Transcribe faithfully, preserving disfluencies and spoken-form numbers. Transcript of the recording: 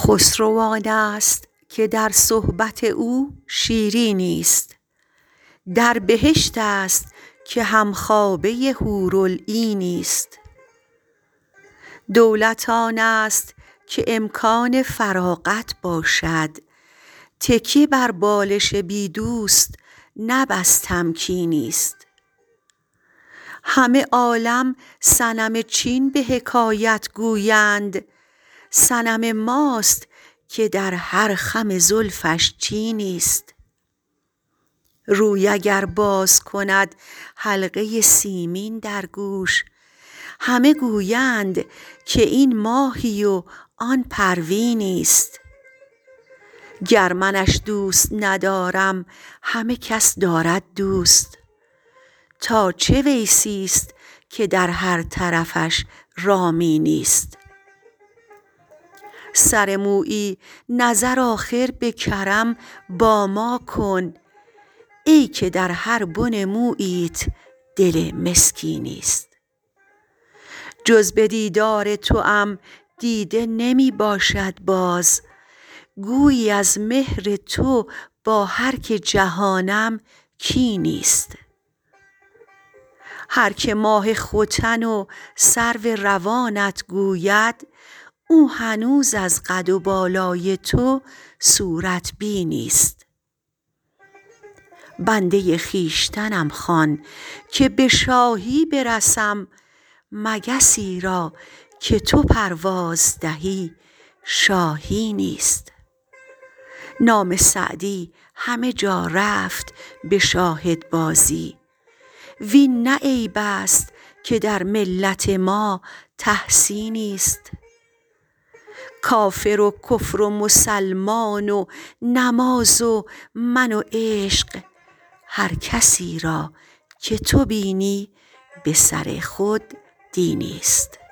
خسرو آن است که در صحبت او شیرینی است، در بهشت است که همخوابه حورالعینی است. دولت آن است که امکان فراغت باشد، تکیه بر بالش بی دوست نه بس تمکینی است. همه عالم صنم چین به حکایت گویند، صنم ماست که در هر خم زلفش چینی است. روی اگر باز کند حلقه سیمین در گوش، همه گویند که این ماهی و آن پروینی است. گر منش دوست ندارم همه کس دارد دوست، تا چه ویسی است که در هر طرفش رامینی است. سر مویی نظر آخر به کرم با ما کن، ای که در هر بن موییت دل مسکینی است. جز به دیدار توام دیده نمی باشد باز، گویی از مهر تو با هر که جهانم کینی است. هر که ماه ختن و سرو روانت گوید، او هنوز از قد و بالای تو صورت بینی است. بنده خویشتنم خوان که به شاهی برسم، مگسی را که تو پرواز دهی شاهینی است. نام سعدی همه جا رفت به شاهدبازی، وین نه عیب است که در ملت ما تحسینی است. کافر و کفر و مسلمان و نماز و من و عشق، هر کسی را که تو بینی به سر خود دینی است.